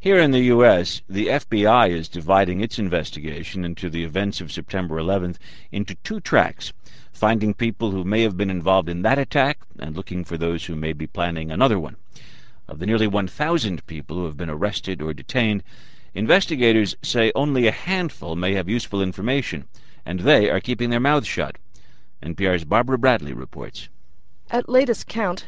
Here in the U.S., the FBI is dividing its investigation into the events of September 11th into two tracks, finding people who may have been involved in that attack and looking for those who may be planning another one. Of the nearly 1,000 people who have been arrested or detained, investigators say only a handful may have useful information, and they are keeping their mouths shut. NPR's Barbara Bradley reports. At latest count,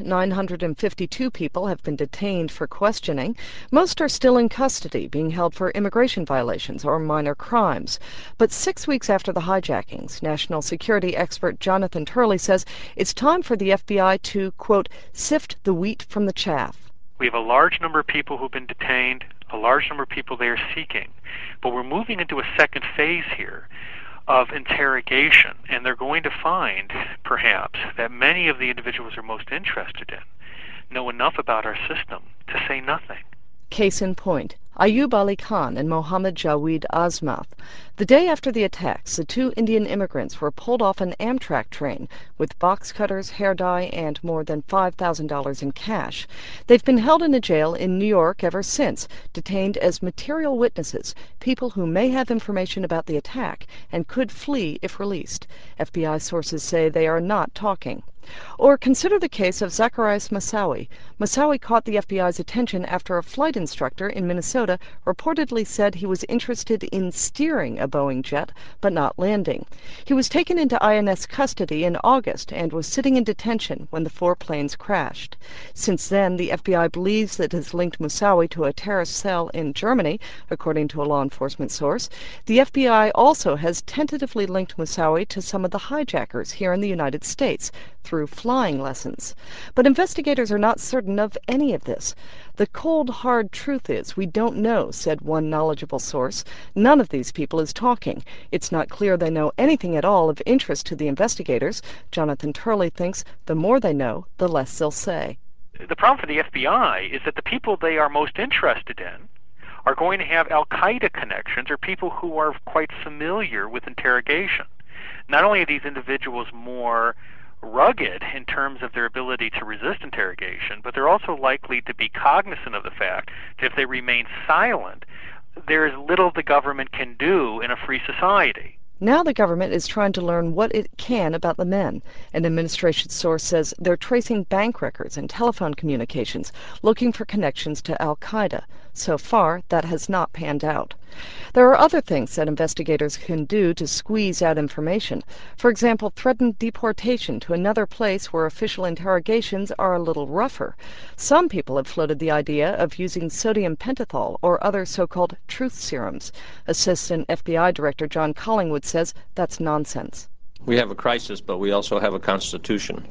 952 people have been detained for questioning. Most are still in custody, being held for immigration violations or minor crimes. But 6 weeks after the hijackings, national security expert Jonathan Turley says it's time for the FBI to, quote, sift the wheat from the chaff. We have a large number of people who've been detained, a large number of people they are seeking. But we're moving into a second phase here of interrogation, and they're going to find, perhaps, that many of the individuals they're most interested in know enough about our system to say nothing. Case in point, Ayub Ali Khan and Mohammed Jawed Azmath. The day after the attacks, the two Indian immigrants were pulled off an Amtrak train with box cutters, hair dye, and more than $5,000 in cash. They've been held in a jail in New York ever since, detained as material witnesses, people who may have information about the attack and could flee if released. FBI sources say they are not talking. Or consider the case of Zacarias Moussaoui. Moussaoui caught the FBI's attention after a flight instructor in Minnesota reportedly said he was interested in steering a Boeing jet, but not landing. He was taken into INS custody in August and was sitting in detention when the four planes crashed. Since then, the FBI believes it has linked Moussaoui to a terrorist cell in Germany, according to a law enforcement source. The FBI also has tentatively linked Moussaoui to some of the hijackers here in the United States through flying lessons. But investigators are not certain of any of this. The cold, hard truth is we don't know, said one knowledgeable source. None of these people is talking. It's not clear they know anything at all of interest to the investigators. Jonathan Turley thinks the more they know, the less they'll say. The problem for the FBI is that the people they are most interested in are going to have al-Qaeda connections or people who are quite familiar with interrogation. Not only are these individuals more rugged in terms of their ability to resist interrogation, but they're also likely to be cognizant of the fact that if they remain silent, there is little the government can do in a free society. Now the government is trying to learn what it can about the men. An administration source says they're tracing bank records and telephone communications, looking for connections to al-Qaeda. So far, that has not panned out. There are other things that investigators can do to squeeze out information. For example, threaten deportation to another place where official interrogations are a little rougher. Some people have floated the idea of using sodium pentothal or other so-called truth serums. Assistant FBI Director John Collingwood says that's nonsense. We have a crisis, but we also have a constitution.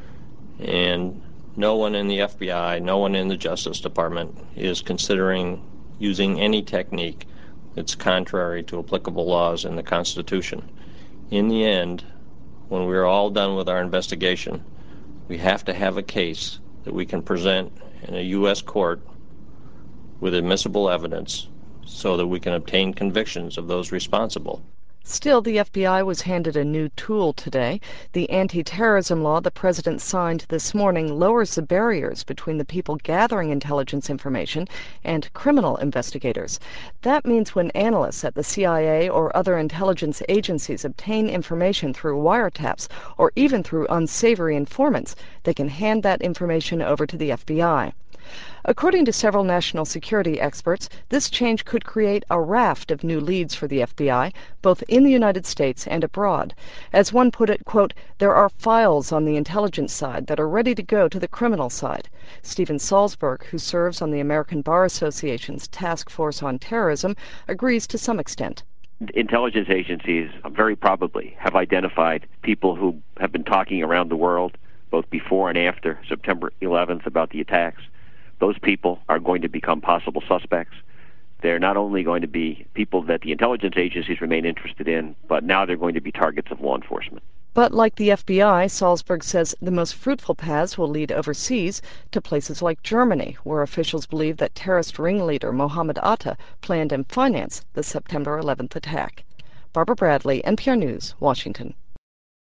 And no one in the FBI, no one in the Justice Department is considering using any technique that's contrary to applicable laws in the Constitution. In the end, when we're all done with our investigation, we have to have a case that we can present in a U.S. court with admissible evidence so that we can obtain convictions of those responsible. Still, the FBI was handed a new tool today. The anti-terrorism law the president signed this morning lowers the barriers between the people gathering intelligence information and criminal investigators. That means when analysts at the CIA or other intelligence agencies obtain information through wiretaps or even through unsavory informants, they can hand that information over to the FBI. According to several national security experts, this change could create a raft of new leads for the FBI, both in the United States and abroad. As one put it, quote, there are files on the intelligence side that are ready to go to the criminal side. Stephen Salzberg, who serves on the American Bar Association's Task Force on Terrorism, agrees to some extent. Intelligence agencies very probably have identified people who have been talking around the world, both before and after September 11th, about the attacks. Those people are going to become possible suspects. They're not only going to be people that the intelligence agencies remain interested in, but now they're going to be targets of law enforcement. But like the FBI, Salzberg says the most fruitful paths will lead overseas to places like Germany, where officials believe that terrorist ringleader Mohammed Atta planned and financed the September 11th attack. Barbara Bradley, NPR News, Washington.